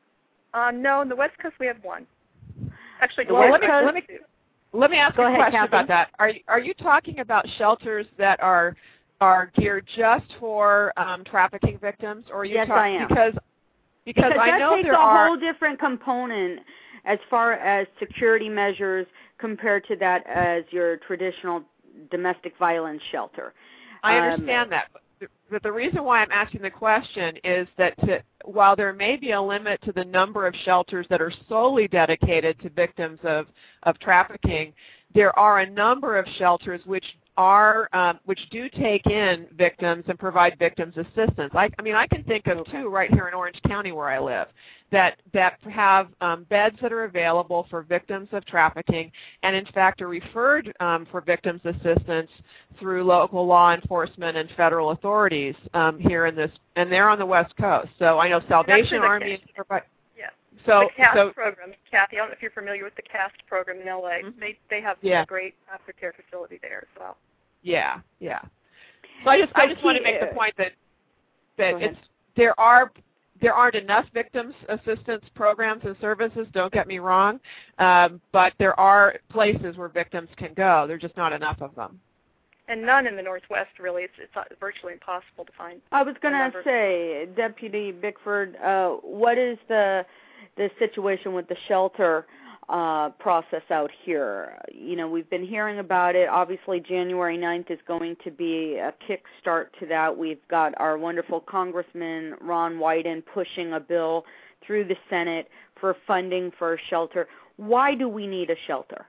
Uh, no, on the West Coast we have one. Actually, well, let me, let me let me ask Go you a ahead, question Kathy. about that. Are you, are you talking about shelters that are are geared just for um, trafficking victims, or are you yes, talk- I am. because because, because I that know takes there a are whole different component as far as security measures compared to that as your traditional domestic violence shelter. I Um, understand that, but, but the reason why I'm asking the question is that to, while there may be a limit to the number of shelters that are solely dedicated to victims of, of trafficking, there are a number of shelters which are um, which do take in victims and provide victims assistance. I, I mean, I can think of two right here in Orange County where I live that that have um, beds that are available for victims of trafficking, and in fact are referred um, for victims assistance through local law enforcement and federal authorities um, here in this, and they're on the West Coast. So I know Salvation Army. Provide, yeah. So the CAST so, program, Kathy. I don't know if you're familiar with the CAST program in L A. Mm-hmm. They they have yeah. a great aftercare facility there as well. Yeah, yeah. So I just So I just key, want to make the point that that Go it's there are there aren't enough victims assistance programs and services. Don't get me wrong, um, but there are places where victims can go. There's just not enough of them. And none in the Northwest, really. It's it's virtually impossible to find. I was going to say, Deputy Bickford, uh, what is the the situation with the shelter uh, process out here? You know, we've been hearing about it. Obviously, January ninth is going to be a kickstart to that. We've got our wonderful Congressman Ron Wyden pushing a bill through the Senate for funding for a shelter. Why do we need a shelter?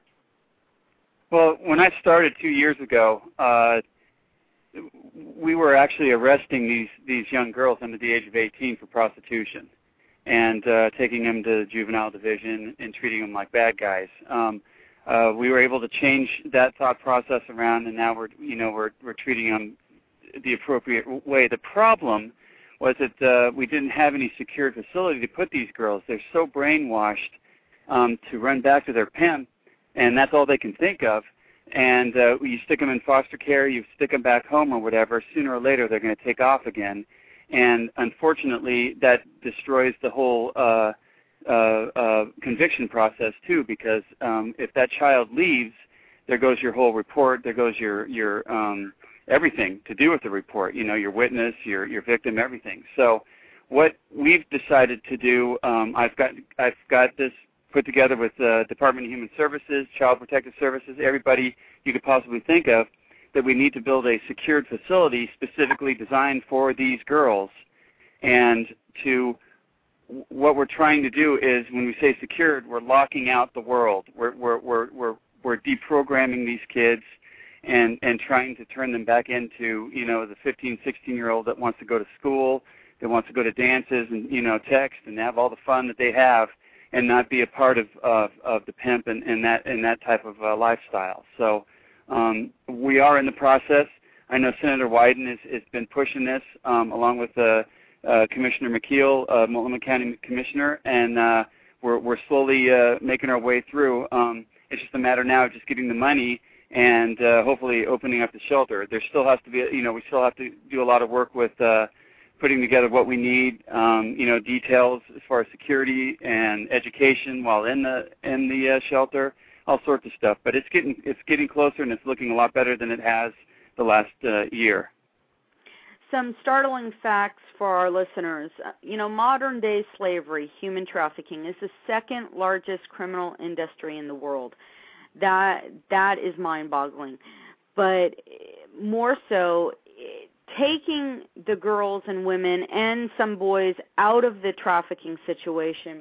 Well, when I started two years ago, uh, we were actually arresting these, these young girls under the age of eighteen for prostitution and uh, taking them to the juvenile division and treating them like bad guys. Um, uh, we were able to change that thought process around, and now we're, you know, we're, we're treating them the appropriate way. The problem was that uh, we didn't have any secured facility to put these girls. They're so brainwashed um, to run back to their pimp, and that's all they can think of. And uh, you stick them in foster care, you stick them back home or whatever, sooner or later they're going to take off again. And unfortunately, that destroys the whole uh, uh, uh, conviction process too, because um, if that child leaves, there goes your whole report, there goes your, your um, everything to do with the report, you know, your witness, your, your victim, everything. So what we've decided to do, um, I've got I've got this put together with the uh, Department of Human Services, Child Protective Services, everybody you could possibly think of, that we need to build a secured facility specifically designed for these girls. And to what we're trying to do is, when we say secured, we're locking out the world. We're we're we're we're, we're deprogramming these kids and and trying to turn them back into, you know, the fifteen, sixteen-year-old that wants to go to school, that wants to go to dances and, you know, text and have all the fun that they have, and not be a part of of, of the pimp and, and that and that type of uh, lifestyle. So um, we are in the process. I know Senator Wyden has, has been pushing this um, along with uh, uh, Commissioner McKeel, uh, Multnomah County Commissioner, and uh, we're we're slowly uh, making our way through. Um, it's just a matter now of just getting the money and uh, hopefully opening up the shelter. There still has to be, you know, we still have to do a lot of work with Uh, putting together what we need, um, you know, details as far as security and education while in the in the uh, shelter, all sorts of stuff. But it's getting it's getting closer, and it's looking a lot better than it has the last uh, year. Some startling facts for our listeners. You know, modern-day slavery, human trafficking, is the second largest criminal industry in the world. That that is mind-boggling. But more so, taking the girls and women and some boys out of the trafficking situation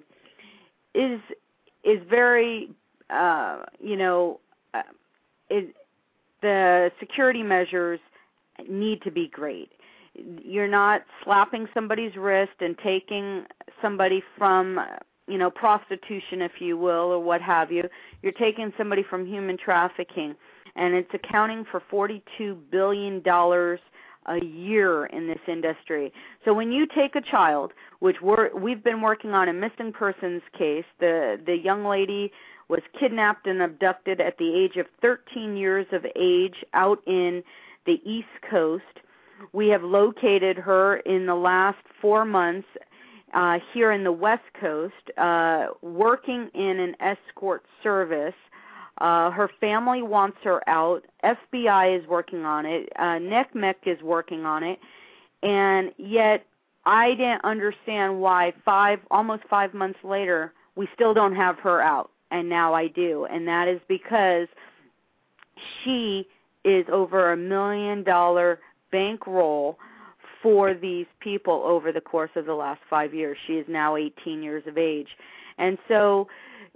is is very, uh, you know, uh, is, the security measures need to be great. You're not slapping somebody's wrist and taking somebody from, you know, prostitution, if you will, or what have you. You're taking somebody from human trafficking, and it's accounting for forty-two billion dollars a year in this industry. So when you take a child, which we're, we've been working on a missing persons case, the, the young lady was kidnapped and abducted at the age of thirteen years of age out in the East Coast. We have located her in the last four months uh, here in the West Coast, uh, working in an escort service. Uh, her family wants her out. F B I is working on it. Uh, N C M E C is working on it. And yet I didn't understand why five, almost five months later, we still don't have her out. And now I do. And that is because she is over a million dollar bankroll for these people over the course of the last five years. She is now eighteen years of age. And so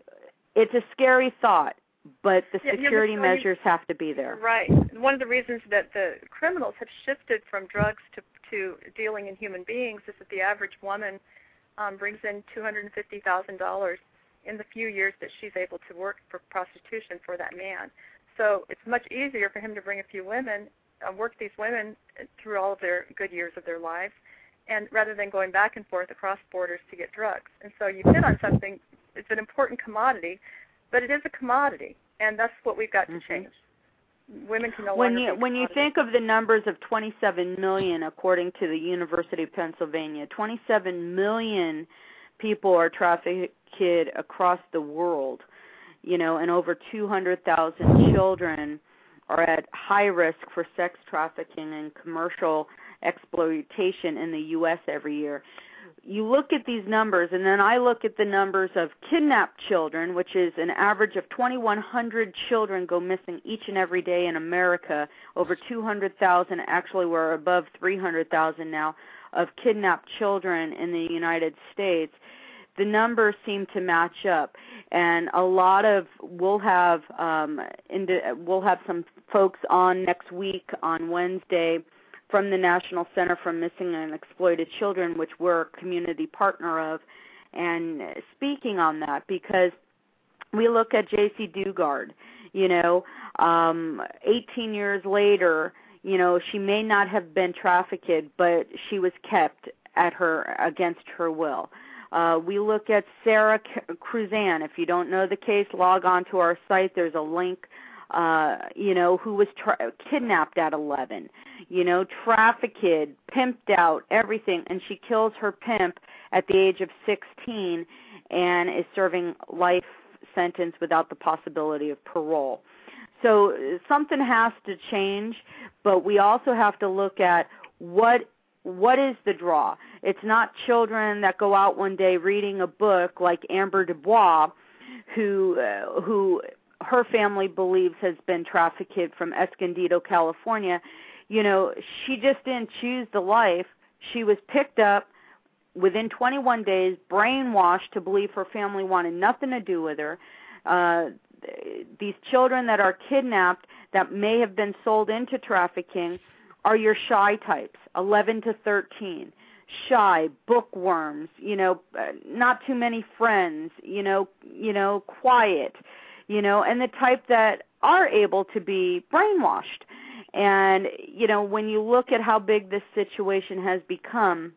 it's a scary thought, but the yeah, security yeah, measures have to be there. Right. One of the reasons that the criminals have shifted from drugs to, to dealing in human beings is that the average woman um, brings in two hundred fifty thousand dollars in the few years that she's able to work for prostitution for that man. So it's much easier for him to bring a few women, uh, work these women through all of their good years of their lives, and rather than going back and forth across borders to get drugs. And so you hit on something, it's an important commodity, but it is a commodity, and that's what we've got to Mm-hmm. change. Women can no when longer you be when you think of the numbers of twenty-seven million, according to the University of Pennsylvania, twenty-seven million people are trafficked across the world, you know, and over two hundred thousand children are at high risk for sex trafficking and commercial exploitation in the U S every year. You look at these numbers, and then I look at the numbers of kidnapped children, which is an average of twenty-one hundred children go missing each and every day in America. Over two hundred thousand, actually we're above three hundred thousand now, of kidnapped children in the United States. The numbers seem to match up, and a lot of we'll have um, into, we'll have some folks on next week on Wednesday from the National Center for Missing and Exploited Children, which we're a community partner of, and speaking on that, because we look at J C Dugard, you know, um, eighteen years later, you know, she may not have been trafficked, but she was kept at her against her will. Uh, we look at Sarah Cruzan. If you don't know the case, log on to our site. There's a link. Uh, you know, who was tra- kidnapped at eleven, you know, trafficked, pimped out, everything, and she kills her pimp at the age of sixteen and is serving life sentence without the possibility of parole. So something has to change, but we also have to look at what what is the draw. It's not children that go out one day reading a book like Amber Dubois, who uh, who her family believes has been trafficked from Escondido, California. You know, she just didn't choose the life. She was picked up within twenty-one days, brainwashed to believe her family wanted nothing to do with her. Uh, these children that are kidnapped that may have been sold into trafficking are your shy types, eleven to thirteen. Shy, bookworms, you know, uh, not too many friends, you know, you know, quiet, you know, and the type that are able to be brainwashed. And, you know, when you look at how big this situation has become,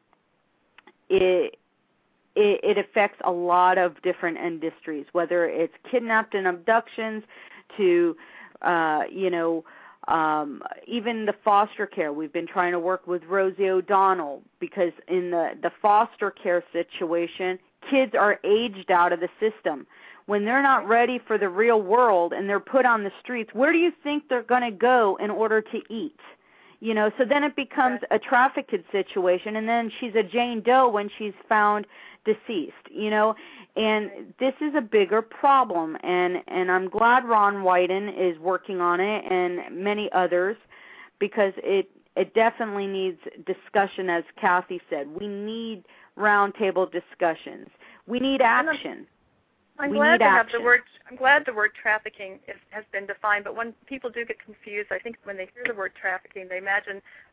it, it, it affects a lot of different industries, whether it's kidnapped and abductions to, uh, you know, um, even the foster care. We've been trying to work with Rosie O'Donnell because in the, the foster care situation, kids are aged out of the system. When they're not ready for the real world and they're put on the streets, where do you think they're going to go in order to eat? You know, so then it becomes a trafficked situation, and then she's a Jane Doe when she's found deceased, you know, and this is a bigger problem, and, and I'm glad Ron Wyden is working on it and many others, because it, it definitely needs discussion, as Kathy said. We need roundtable discussions. We need action. I'm we glad need to have action. the word. I'm glad the word trafficking is, has been defined. But when people do get confused, I think when they hear the word trafficking, they imagine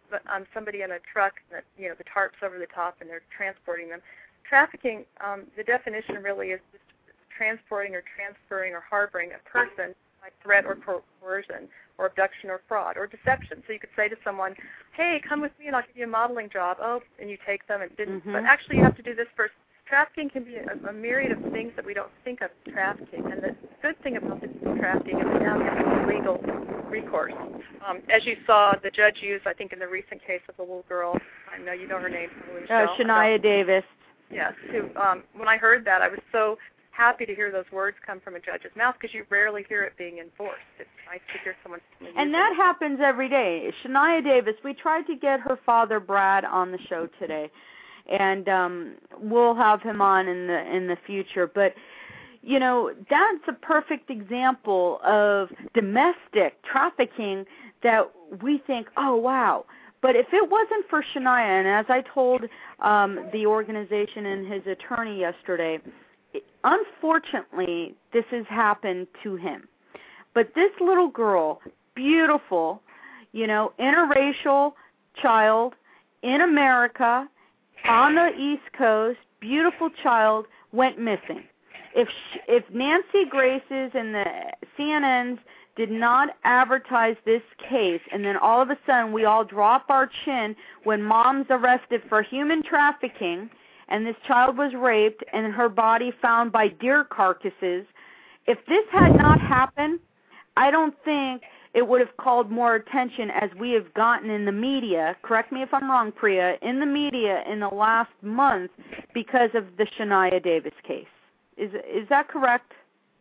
um, somebody in a truck, that, you know, the tarps over the top, and they're transporting them. Trafficking, um, the definition really is just transporting or transferring or harboring a person by threat or coercion or abduction or fraud or deception. So you could say to someone, hey, come with me and I'll give you a modeling job. Oh, and you take them and didn't. Mm-hmm. But actually you have to do this first. Trafficking can be a, a myriad of things that we don't think of as trafficking. And the good thing about this trafficking is that now we have legal recourse. Um, as you saw, the judge used, I think, in the recent case of the little girl, I know you know her name, probably Michelle. Uh, Shania Davis. Yes. Who, um, when I heard that, I was so happy to hear those words come from a judge's mouth because you rarely hear it being enforced. It's nice to hear someone. And that it. happens every day. Shania Davis, we tried to get her father, Brad, on the show today. And um, we'll have him on in the in the future. But, you know, that's a perfect example of domestic trafficking that we think, oh, wow. But if it wasn't for Shania, and as I told um, the organization and his attorney yesterday, unfortunately, this has happened to him. But this little girl, beautiful, you know, interracial child in America, on the East Coast, beautiful child, went missing. If she, if Nancy Grace's and the C N N's did not advertise this case, and then all of a sudden we all drop our chin when mom's arrested for human trafficking, and this child was raped, and her body found by deer carcasses, if this had not happened, I don't think it would have called more attention as we have gotten in the media, correct me if I'm wrong, Priya, in the media in the last month because of the Shania Davis case. Is is that correct,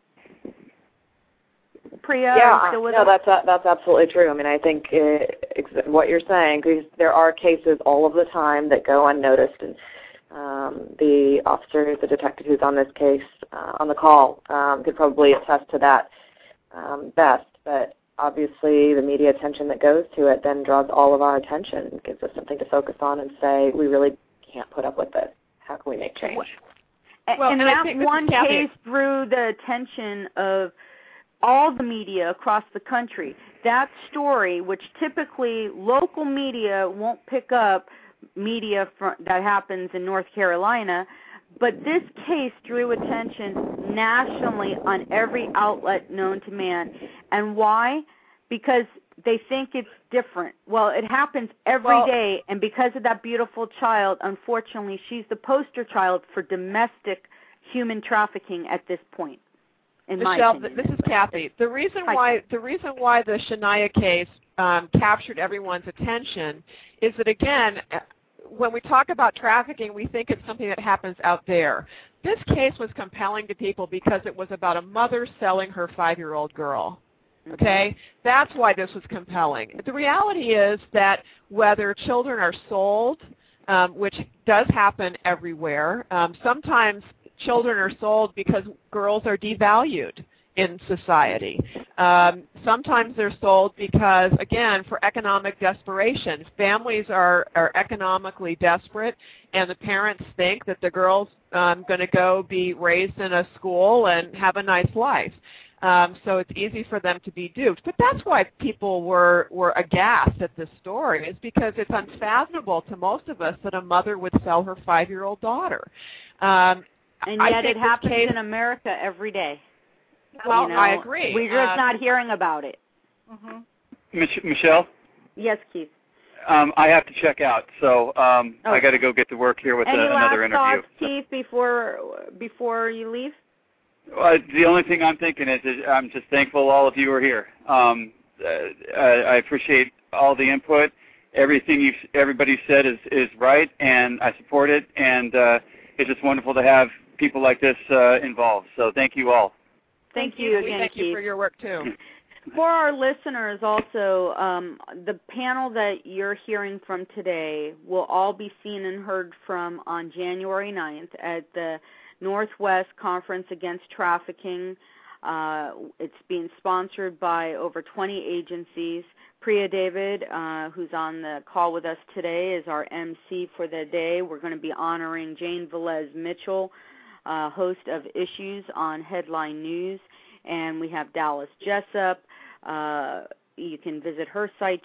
Priya? Yeah, no, that's that's absolutely true. I mean, I think it, what you're saying, because there are cases all of the time that go unnoticed, and um, the officer, the detective who's on this case, uh, on the call, um, could probably attest to that um, best, but obviously the media attention that goes to it then draws all of our attention and gives us something to focus on and say, we really can't put up with this. How can we make change? Well, and, and that one case drew the attention of all the media across the country. That story, which typically local media won't pick up media from, that happens in North Carolina, but this case drew attention nationally on every outlet known to man. And why? Because they think it's different. Well, it happens every well, day, and because of that beautiful child, unfortunately, she's the poster child for domestic human trafficking at this point. In Michelle, my opinion. This is Kathy. The reason Hi. why the reason why the Shania case um, captured everyone's attention is that, again, when we talk about trafficking, we think it's something that happens out there. This case was compelling to people because it was about a mother selling her five-year-old girl. Okay? That's why this was compelling. The reality is that whether children are sold, um, which does happen everywhere, um, sometimes children are sold because girls are devalued in society. Um, sometimes they're sold because, again, for economic desperation. Families are, are economically desperate, and the parents think that the girl's um, going to go be raised in a school and have a nice life. Um, so it's easy for them to be duped. But that's why people were, were aghast at this story, is because it's unfathomable to most of us that a mother would sell her five-year-old daughter. Um, and yet it happens case, in America every day. Well, you know, I agree. We're just uh, not hearing about it. Mm-hmm. Mich- Michelle? Yes, Keith. Um, I have to check out, so um, oh. I got to go get to work here with Any a, another interview. Any last interview. thoughts, Keith, before, before you leave? Uh, the only thing I'm thinking is, is I'm just thankful all of you are here. Um, uh, I appreciate all the input. Everything you everybody said is, is right, and I support it, and uh, it's just wonderful to have people like this uh, involved. So thank you all. Thank, thank you again, Thank Keith. you for your work, too. For our listeners also, um, the panel that you're hearing from today will all be seen and heard from on January ninth at the Northwest Conference Against Trafficking. Uh, it's being sponsored by over twenty agencies. Priya David, uh, who's on the call with us today, is our M C for the day. We're going to be honoring Jane Velez Mitchell, uh, host of Issues on Headline News. And we have Dallas Jessup. Uh, you can visit her site, just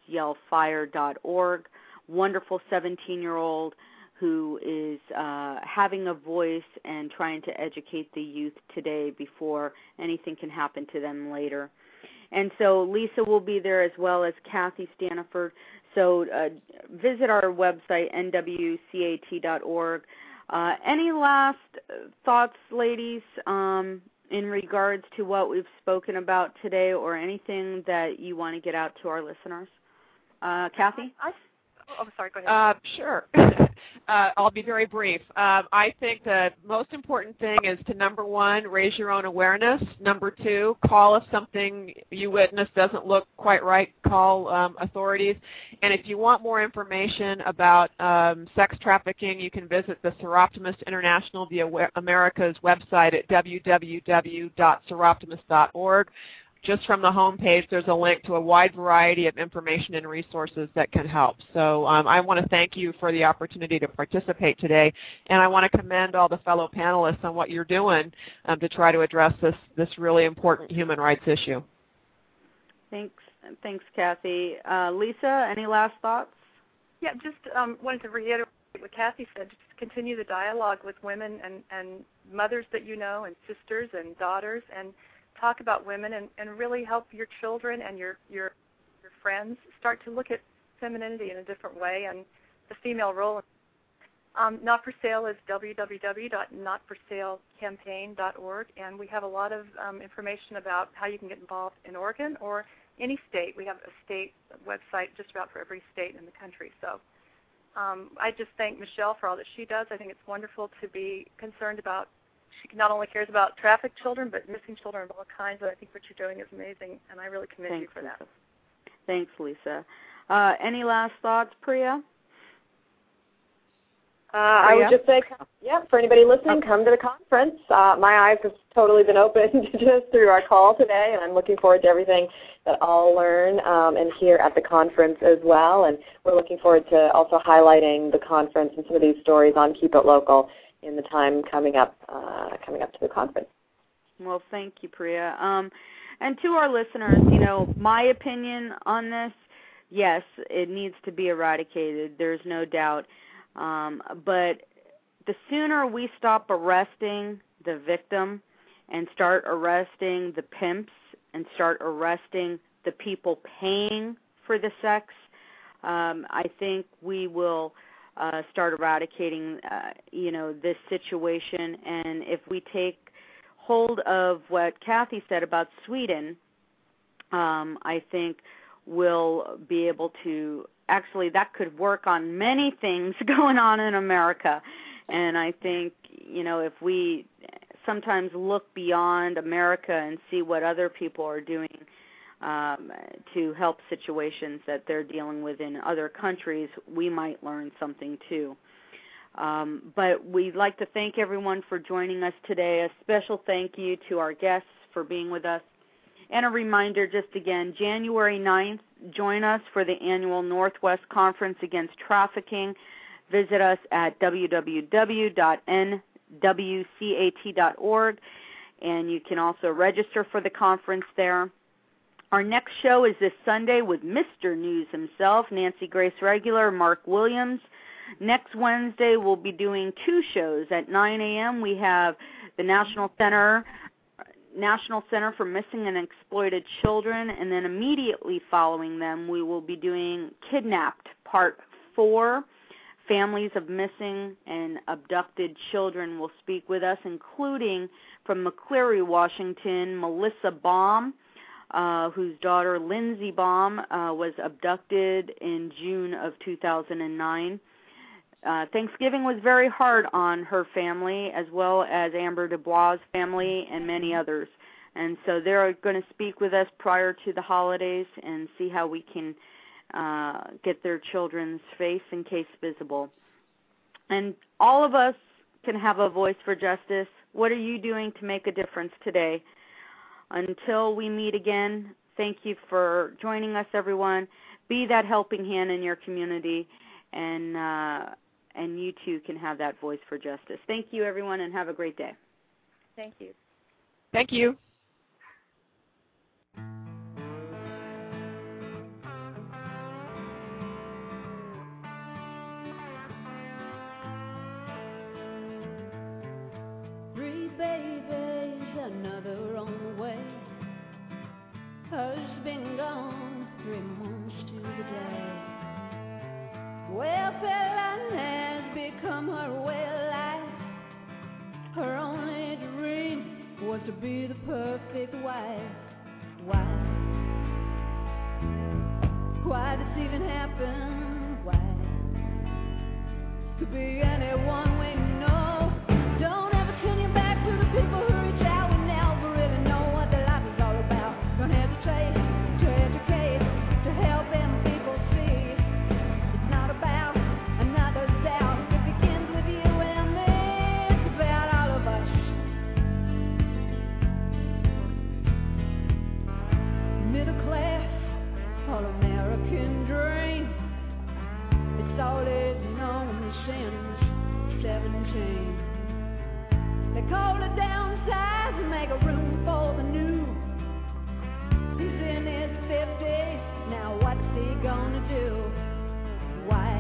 yell fire dot org. Wonderful seventeen-year-old who is uh, having a voice and trying to educate the youth today before anything can happen to them later. And so Lisa will be there as well as Kathy Staniford. So uh, visit our website, N W C A T dot org. Uh, any last thoughts, ladies, um, in regards to what we've spoken about today, or anything that you want to get out to our listeners? Uh, Kathy? I, oh, sorry, go ahead. Uh, sure. uh, I'll be very brief. Um, I think the most important thing is to, number one, raise your own awareness. Number two, call if something you witness doesn't look quite right. Call um, authorities. And if you want more information about um, sex trafficking, you can visit the Seroptimist International, the America's website at w w w dot seroptimist dot org. Just from the home page, there's a link to a wide variety of information and resources that can help. So um, I want to thank you for the opportunity to participate today, and I want to commend all the fellow panelists on what you're doing um, to try to address this, this really important human rights issue. Thanks, thanks, Kathy. Uh, Lisa, any last thoughts? Yeah, just um, wanted to reiterate what Kathy said. Just continue the dialogue with women and, and mothers that you know, and sisters and daughters, and talk about women, and, and really help your children and your, your your friends start to look at femininity in a different way and the female role. Um, Not For Sale is w w w dot not for sale campaign dot org, and we have a lot of um, information about how you can get involved in Oregon or any state. We have a state website just about for every state in the country. So um, I just thank Michelle for all that she does. I think it's wonderful to be concerned about. She not only cares about trafficked children, but missing children of all kinds. And I think what you're doing is amazing, and I really commend Thanks, you for that. Lisa. Thanks, Lisa. Uh, any last thoughts, Priya? Uh, I would just say, yeah, for anybody listening, come to the conference. Uh, my eyes have totally been opened just through our call today, and I'm looking forward to everything that I'll learn um, and hear at the conference as well. And we're looking forward to also highlighting the conference and some of these stories on Keep It Local in the time coming up, uh, coming up to the conference. Well, thank you, Priya. Um, and to our listeners, you know, my opinion on this, yes, it needs to be eradicated. There's no doubt. Um, but the sooner we stop arresting the victim and start arresting the pimps and start arresting the people paying for the sex, um, I think we will Uh, start eradicating, uh, you know, this situation. And if we take hold of what Kathy said about Sweden, um, I think we'll be able to, actually that could work on many things going on in America. And I think, you know, if we sometimes look beyond America and see what other people are doing Um, to help situations that they're dealing with in other countries, we might learn something too. Um, but we'd like to thank everyone for joining us today. A special thank you to our guests for being with us. And a reminder, just again, January ninth, join us for the annual Northwest Conference Against Trafficking. Visit us at w w w dot n w c a t dot org, and you can also register for the conference there. Our next show is this Sunday with Mister News himself, Nancy Grace Regular, Mark Williams. Next Wednesday, we'll be doing two shows. At nine a.m., we have the National Center National Center for Missing and Exploited Children, and then immediately following them, we will be doing Kidnapped, Part four. Families of missing and abducted children will speak with us, including from McCleary, Washington, Melissa Baum, Uh, whose daughter Lindsay Baum uh, was abducted in June of two thousand nine. Uh, Thanksgiving was very hard on her family, as well as Amber Dubois' family and many others. And so they're going to speak with us prior to the holidays and see how we can uh, get their children's face and case visible. And all of us can have a voice for justice. What are you doing to make a difference today? Until we meet again, thank you for joining us, everyone. Be that helping hand in your community, and uh, and you too can have that voice for justice. Thank you, everyone, and have a great day. Thank you. Thank you. was to be the perfect wife. Why? Why this even happen? Why? Could be anyone we know. Don't ever turn your back to the people who reach out. We never really know what their life is all about. Don't hesitate to educate, to help them people see. It's not about another's doubt. It begins with you and me. It's about all of us. Middle class, all American dream. It's all they've known since seventeen. They call it downsize and make a room for the new. He's in his fifties, now what's he gonna do? Why?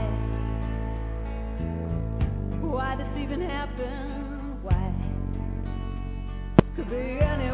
Why this even happen? Why? Could be any